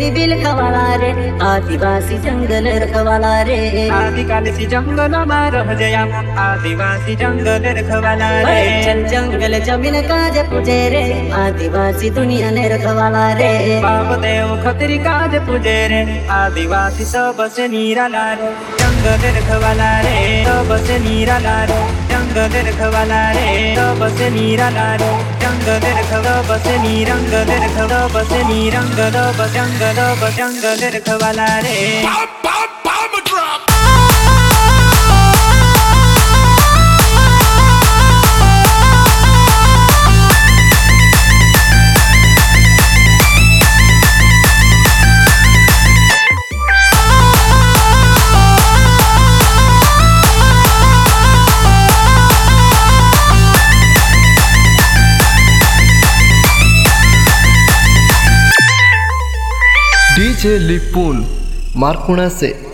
देवी बिलखवाला रे आदिवासी जंगल रखवाला रे आदिकाली जंगल में रह जया आदिवासी जंगल रखवाला रे चल जंगल जमीन काज पूजे रे आदिवासी दुनिया ने रखवाला रे बाप देव खतरी काज पूजे रे आदिवासी सबसे निराला रे जंगल रखवाला रे सबसे निराला रे जंगल रखवाला रे सबसे निराला रे जंगल रखवा बसे निरंगल रखवा बसे निरंगल जंगल रखवाला रे डीजे लिपुन मारकुणा से।